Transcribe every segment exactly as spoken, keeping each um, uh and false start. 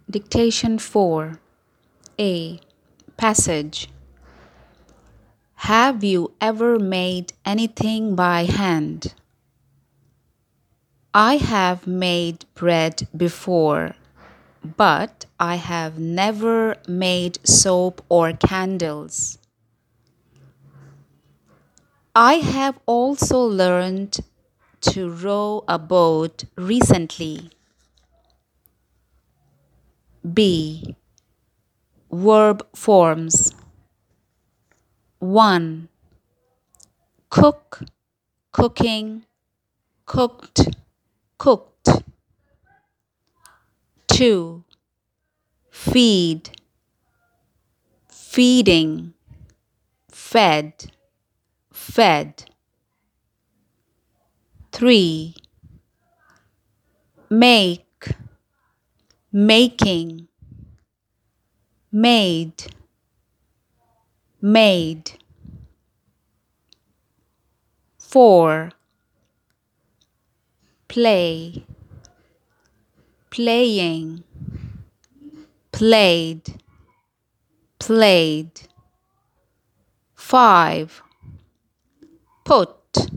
Dictation four. A. Passage. Have you ever made anything by hand? I have made bread before, but I have never made soap or candles. I have also learned to row a boat recently. B. Verb forms. one. Cook, cooking, cooked, cooked. two. Feed, feeding, fed, fed. three. Make, making, made, made. four. Play, playing, played, played. five. Put,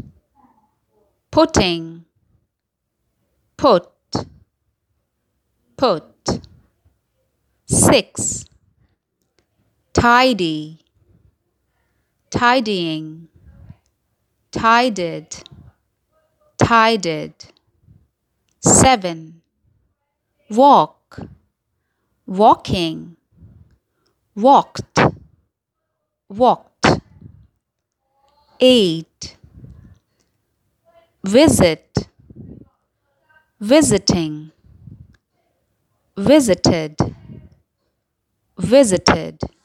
putting, put, put. six. Tidy, tidying, tidied, tidied. seven. Walk, walking, walked, walked. eight. Visit, visiting, visited, visited.